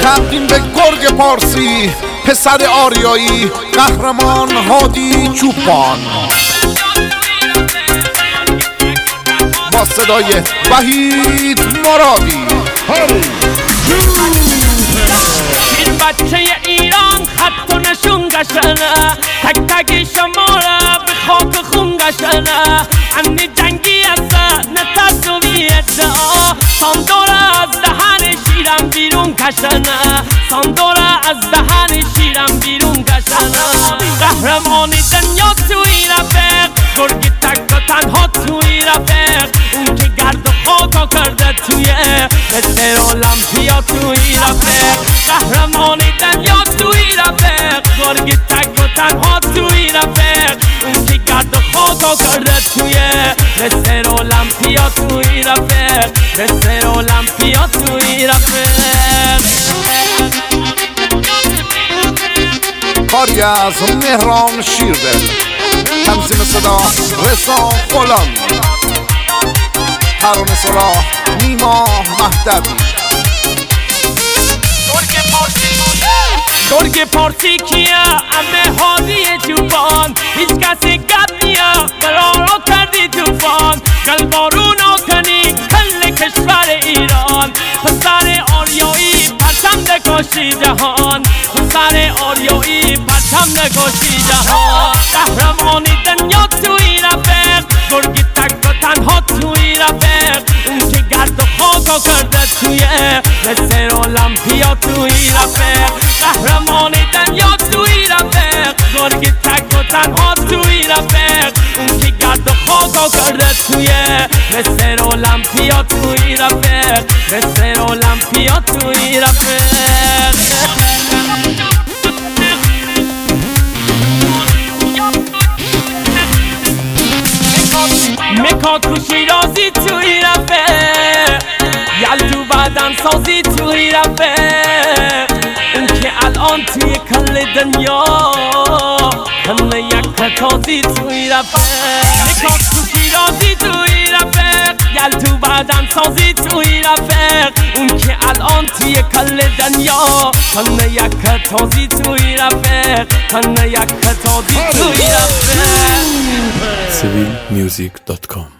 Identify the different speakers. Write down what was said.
Speaker 1: تقدیم به گرگ پارسی، پسر آریایی، قهرمان هادی چوپان با صدای وحید مرادی.
Speaker 2: این بچه ایران خط و نشون قشنه، تک تک شما را به خاک خون قشنه. امنی جنگی هسته نترس و بی‌ادعا، ساندوره از دهن شیرم بیرون کشنه، ساندوره از دهن شیرم بیرون کشنه. قهرمانی دنیا توی رفیق، گرگ تک و تنها توی رفیق، اون که گرد و خاکا کرده توی متر المپیا توی رفیق. قهرمانی دنیا توی رفیق، گرگ تک و تنها توی رفیق، اون که گرد و خاکا کرده توی متر المپیا توی رفیق، متر المپیا توی رفیق.
Speaker 1: کاری از مهران شیردل، تنظیم صدا رضا غلامی، ترانه سراح نیما مهدوی.
Speaker 2: گرگ پارسی کیه؟ امه هادی چوپان، هیچ کسی گپ نیا قرارو کردی توفان. گلبارون کنی کل کشور ایران، پسر آریایی پرچم نکاشی جهان، پسر آریایی پرچم نکاشی جهان. قهرمانی دنیا توی رفیق، گرگ تک و تنها توی رفیق، اون که گرد و خاکا کرده توی متر المپیا توی رفیق. قهرمانی دنیا توی رفیق، گرگ تک و تنها توی رفیق، اون که گرد و خاکا کرده توی متر المپیا توی رفیق، متر المپیا توی رفیق. مکات و شیرازی توی رفیق، یلدو بدن سازی توی رفیق، اون که الان توی کل دنیا کنه یک تازی توی رفیق. مکات و شیرازی توی رفیق، یلدو بدن سازی توی رفیق، اون که الان توی کل دنیا کنه یک تازی توی رفیق، کنه یک تازی توی رفیق.
Speaker 3: civilmusic.com